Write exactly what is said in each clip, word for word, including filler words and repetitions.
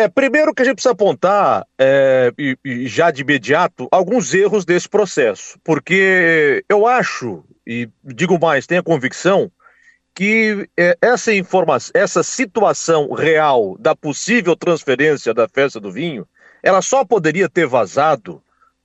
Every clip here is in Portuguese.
É, primeiro que a gente precisa apontar, é, e, e já de imediato, alguns erros desse processo, porque eu acho, e digo mais, tenho a convicção, que é, essa informação, essa situação real da possível transferência da festa do vinho, ela só poderia ter vazado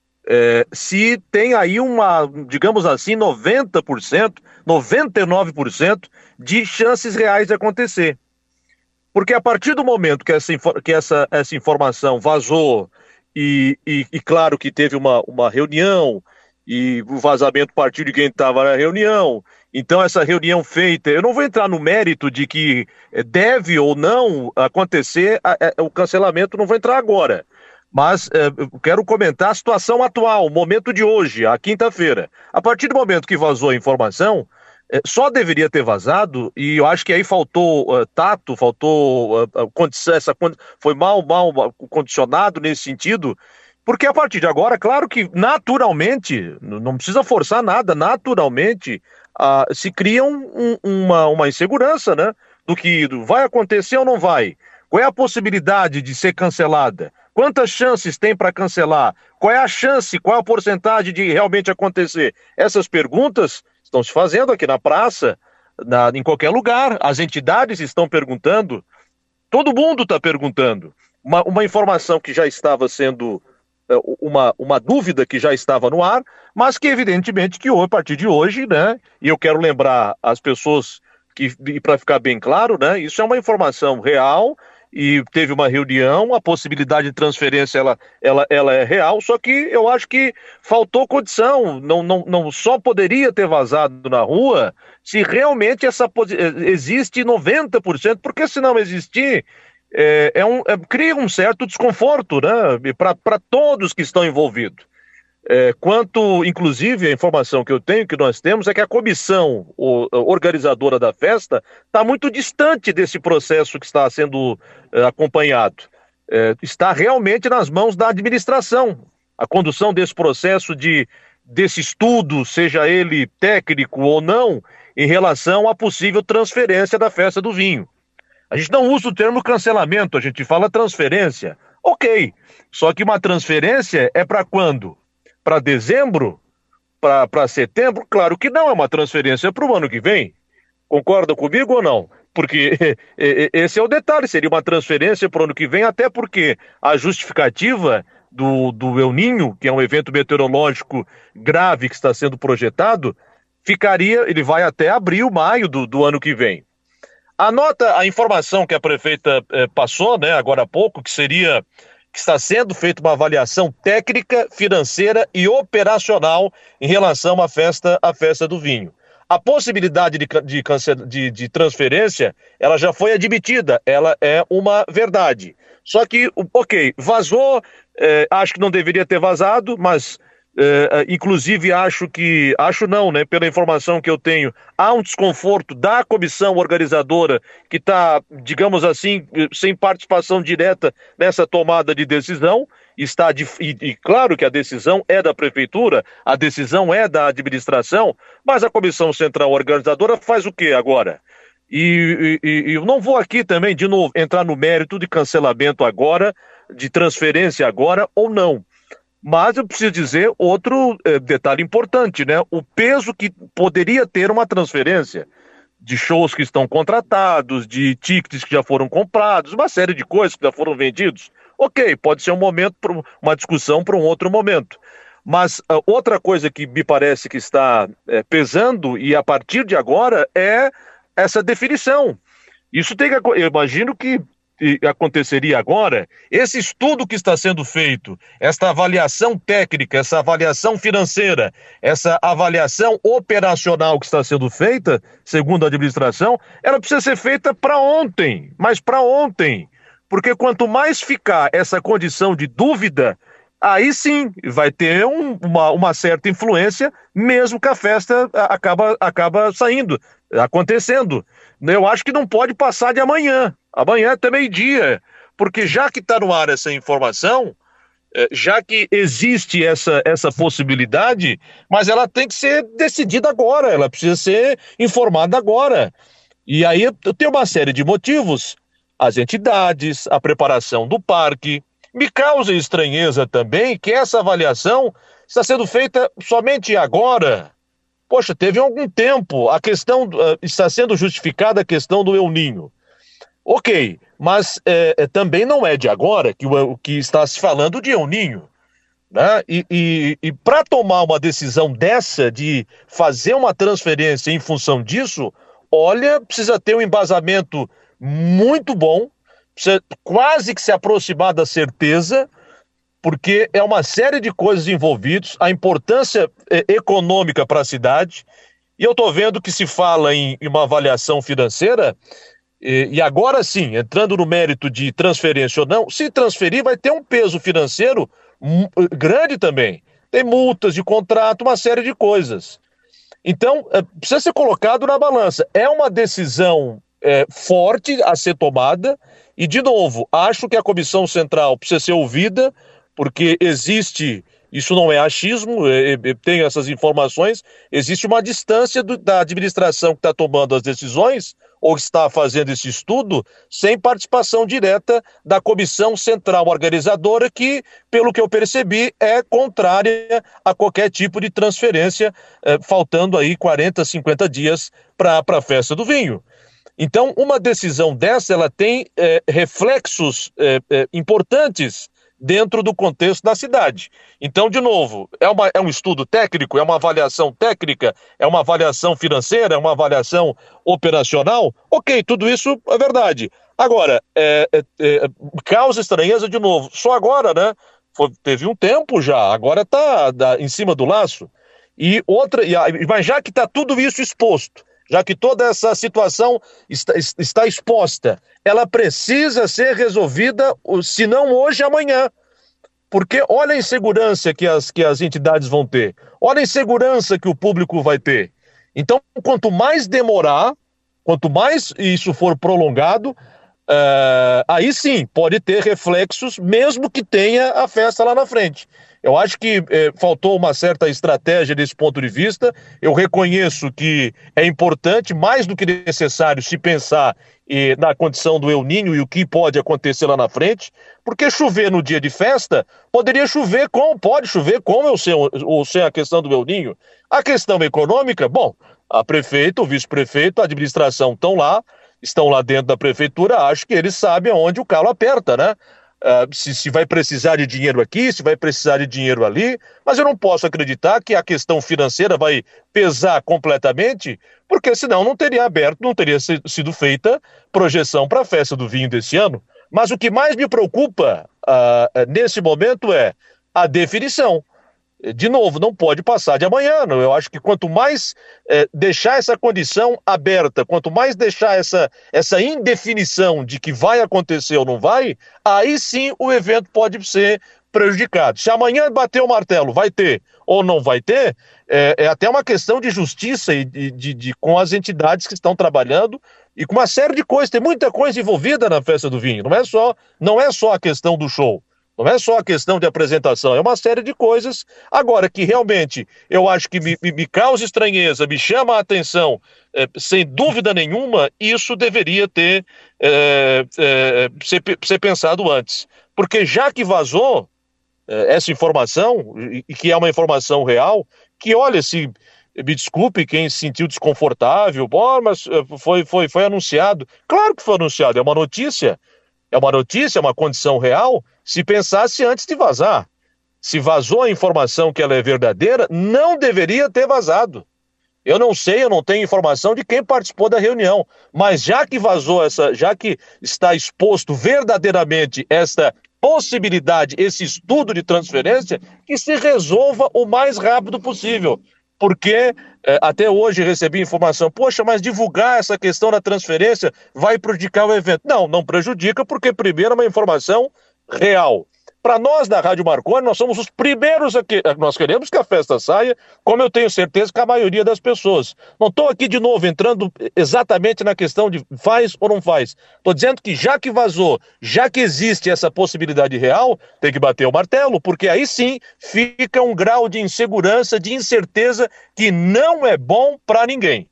é, se tem aí uma, digamos assim, noventa por cento, noventa e nove por cento de chances reais de acontecer. Porque a partir do momento que essa, que essa, essa informação vazou, e, e, e claro que teve uma, uma reunião, e o vazamento partiu de quem estava na reunião, então essa reunião feita, eu não vou entrar no mérito de que deve ou não acontecer a, a, o cancelamento, não vou entrar agora. Mas é, eu quero comentar a situação atual, o momento de hoje, a quinta-feira. A partir do momento que vazou a informação, é, só deveria ter vazado, e eu acho que aí faltou uh, tato, faltou uh, condição, essa, foi mal, mal condicionado nesse sentido, porque a partir de agora, claro que naturalmente, não precisa forçar nada, naturalmente uh, se cria um, um, uma, uma insegurança, né? Do que vai acontecer ou não vai. Qual é a possibilidade de ser cancelada? Quantas chances tem para cancelar? Qual é a chance, qual é a porcentagem de realmente acontecer? Essas perguntas estão se fazendo aqui na praça, na, em qualquer lugar. As entidades estão perguntando, todo mundo está perguntando. Uma, uma informação que já estava sendo, uma, uma dúvida que já estava no ar, mas que evidentemente que a partir de hoje, né? E eu quero lembrar as pessoas que, para ficar bem claro, né? Isso é uma informação real, e teve uma reunião, a possibilidade de transferência ela, ela, ela é real, só que eu acho que faltou condição, não, não, não só poderia ter vazado na rua se realmente essa existe noventa por cento, porque se não existir, é, é um, é, cria um certo desconforto, né, para todos que estão envolvidos. É, quanto, inclusive, a informação que eu tenho, que nós temos, é que a comissão o, organizadora da festa está muito distante desse processo que está sendo é, acompanhado. É, está realmente nas mãos da administração. A condução desse processo, de, desse estudo, seja ele técnico ou não, em relação à possível transferência da festa do vinho. A gente não usa o termo cancelamento, a gente fala transferência. Ok, só que uma transferência é para quando? Para dezembro? Para setembro? Claro que não, é uma transferência para o ano que vem. Concorda comigo ou não? Porque esse é o detalhe, seria uma transferência para o ano que vem, até porque a justificativa do, do El Niño, que é um evento meteorológico grave que está sendo projetado, ficaria, ele vai até abril, maio do, do ano que vem. A nota, a informação que a prefeita eh, passou, né, agora há pouco, que seria que está sendo feita uma avaliação técnica, financeira e operacional em relação à festa, à festa do vinho. A possibilidade de, de, de, de transferência, ela já foi admitida, ela é uma verdade. Só que, ok, vazou, eh, acho que não deveria ter vazado, mas eh, inclusive acho que, acho não, né, pela informação que eu tenho, há um desconforto da comissão organizadora que está, digamos assim, sem participação direta nessa tomada de decisão. Está de, e, e claro que a decisão é da prefeitura, a decisão é da administração, mas a comissão central organizadora faz o quê agora? E, e, e eu não vou aqui também, de novo, entrar no mérito de cancelamento agora, de transferência agora ou não. Mas eu preciso dizer outro eh, detalhe importante, né? O peso que poderia ter uma transferência de shows que estão contratados, de tickets que já foram comprados, uma série de coisas que já foram vendidos. Ok, pode ser um momento, para uma discussão para um outro momento. Mas uh, outra coisa que me parece que está uh, pesando, e a partir de agora, é essa definição. Isso tem que, eu imagino que aconteceria agora, esse estudo que está sendo feito, esta avaliação técnica, essa avaliação financeira, essa avaliação operacional que está sendo feita, segundo a administração, ela precisa ser feita para ontem, mas para ontem. Porque quanto mais ficar essa condição de dúvida, aí sim vai ter um, uma, uma certa influência, mesmo que a festa acaba, acaba saindo, acontecendo. Eu acho que não pode passar de amanhã, amanhã até meio-dia, porque já que está no ar essa informação, já que existe essa, essa possibilidade, mas ela tem que ser decidida agora, ela precisa ser informada agora. E aí eu tenho uma série de motivos. as entidades, a preparação do parque. Me causa estranheza também que essa avaliação está sendo feita somente agora. Poxa, teve algum tempo, a questão, uh, está sendo justificada a questão do El Niño. Ok, mas é, também não é de agora que, o, que está se falando de El Niño. Né? E, e, e para tomar uma decisão dessa, de fazer uma transferência em função disso, olha, precisa ter um embasamento muito bom, precisa quase que se aproximar da certeza, porque é uma série de coisas envolvidas, a importância é, econômica para a cidade, e eu estou vendo que se fala em, em uma avaliação financeira, e, e agora sim, entrando no mérito de transferência ou não, se transferir vai ter um peso financeiro grande também. Tem multas de contrato, uma série de coisas. Então, é, precisa ser colocado na balança. É uma decisão é, forte a ser tomada e, de novo, acho que a Comissão Central precisa ser ouvida, porque existe, isso não é achismo, é, é, tenho essas informações, existe uma distância do, da administração que está tomando as decisões ou está fazendo esse estudo sem participação direta da Comissão Central Organizadora, que, pelo que eu percebi, é contrária a qualquer tipo de transferência, eh, faltando aí quarenta, cinquenta dias para a festa do vinho. Então, uma decisão dessa, ela tem eh, reflexos eh, eh, importantes dentro do contexto da cidade. Então, de novo, é, uma, é um estudo técnico, é uma avaliação técnica, é uma avaliação financeira, é uma avaliação operacional. Ok, tudo isso é verdade. Agora, é, é, é, causa estranheza de novo. Só agora, né? Foi, teve um tempo já, agora está em cima do laço. E outra, mas já que está tudo isso exposto, já que toda essa situação está, está exposta, ela precisa ser resolvida, se não hoje, amanhã. Porque olha a insegurança que as, que as entidades vão ter, olha a insegurança que o público vai ter. Então, quanto mais demorar, quanto mais isso for prolongado, uh, aí sim, pode ter reflexos, mesmo que tenha a festa lá na frente. Eu acho que eh, faltou uma certa estratégia desse ponto de vista. Eu reconheço que é importante, mais do que necessário, se pensar eh, na condição do El Niño e o que pode acontecer lá na frente, porque chover no dia de festa, poderia chover como, pode chover como eu sei, ou sem a questão do El Niño. A questão econômica, bom, a prefeito, o vice-prefeito, a administração estão lá, estão lá dentro da prefeitura, acho que eles sabem aonde o calo aperta, né? Uh, se, se vai precisar de dinheiro aqui, se vai precisar de dinheiro ali, mas eu não posso acreditar que a questão financeira vai pesar completamente, porque senão não teria aberto, não teria sido feita projeção para a festa do vinho desse ano. Mas o que mais me preocupa uh, nesse momento é a definição. De novo, não pode passar de amanhã. Não? Eu acho que quanto mais é, deixar essa condição aberta, quanto mais deixar essa, essa indefinição de que vai acontecer ou não vai, aí sim o evento pode ser prejudicado. Se amanhã bater o martelo, vai ter ou não vai ter, é, é até uma questão de justiça e de, de, de, com as entidades que estão trabalhando e com uma série de coisas. Tem muita coisa envolvida na festa do vinho. Não é só, não é só a questão do show. Não é só a questão de apresentação, é uma série de coisas. Agora, que realmente eu acho que me, me, me causa estranheza, me chama a atenção, é, sem dúvida nenhuma, isso deveria ter é, é, ser, ser pensado antes. Porque já que vazou é, essa informação, e, e que é uma informação real, que olha, se me desculpe quem se sentiu desconfortável, bom, mas foi, foi, foi anunciado. Claro que foi anunciado, é uma notícia. É uma notícia, é uma condição real, se pensasse antes de vazar. Se vazou a informação que ela é verdadeira, não deveria ter vazado. Eu não sei, eu não tenho informação de quem participou da reunião, mas já que vazou essa, já que está exposto verdadeiramente essa possibilidade, esse estudo de transferência, que se resolva o mais rápido possível. Porque eh, até hoje recebi informação, poxa, mas divulgar essa questão da transferência vai prejudicar o evento. Não, não prejudica, porque primeiro é uma informação real. Para nós da Rádio Marconi, nós somos os primeiros aqui, nós queremos que a festa saia, como eu tenho certeza que a maioria das pessoas. Não estou aqui de novo entrando exatamente na questão de faz ou não faz. Estou dizendo que já que vazou, já que existe essa possibilidade real, tem que bater o martelo, porque aí sim fica um grau de insegurança, de incerteza que não é bom para ninguém.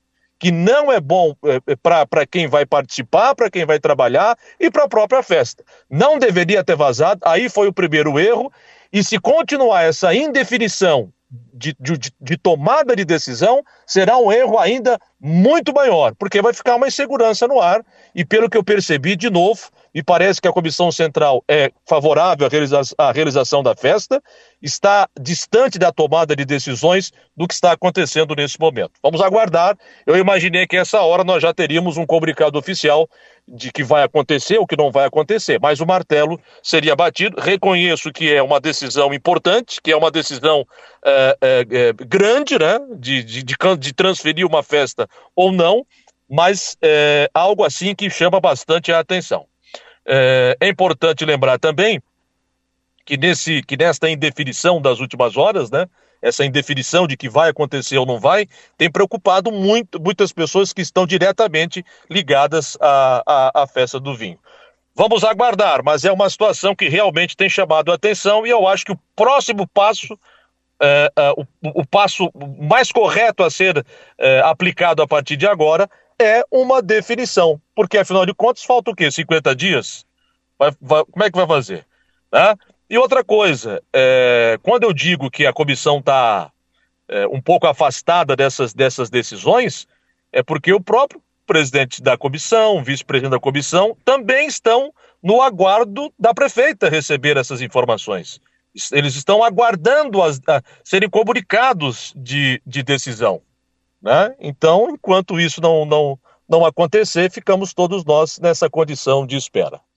que não é bom é, para quem vai participar, para quem vai trabalhar e para a própria festa. Não deveria ter vazado, aí foi o primeiro erro, e se continuar essa indefinição de, de, de tomada de decisão, será um erro ainda muito maior, porque vai ficar uma insegurança no ar, e pelo que eu percebi, de novo, me parece que a Comissão Central é favorável à, realiza à realização da festa, está distante da tomada de decisões do que está acontecendo nesse momento. Vamos aguardar. Eu imaginei que essa hora nós já teríamos um comunicado oficial de que vai acontecer ou que não vai acontecer, mas o martelo seria batido. Reconheço que é uma decisão importante, que é uma decisão é, é, é, grande, né, de, de, de transferir uma festa ou não, mas é algo assim que chama bastante a atenção. É, é importante lembrar também que, nesse, que nesta indefinição das últimas horas, né, essa indefinição de que vai acontecer ou não vai, tem preocupado muito, muitas pessoas que estão diretamente ligadas à, à, à festa do vinho. Vamos aguardar, mas é uma situação que realmente tem chamado a atenção, e eu acho que o próximo passo, é, é, o, o passo mais correto a ser é, aplicado a partir de agora é uma definição, porque afinal de contas falta o quê? cinquenta dias? Vai, vai, como é que vai fazer? Né? E outra coisa, é, quando eu digo que a comissão está é, um pouco afastada dessas, dessas decisões, é porque o próprio presidente da comissão, o vice-presidente da comissão, também estão no aguardo da prefeita receber essas informações. Eles estão aguardando as, a, serem comunicados de, de decisão. Né? Então, enquanto isso não, não, não acontecer, ficamos todos nós nessa condição de espera.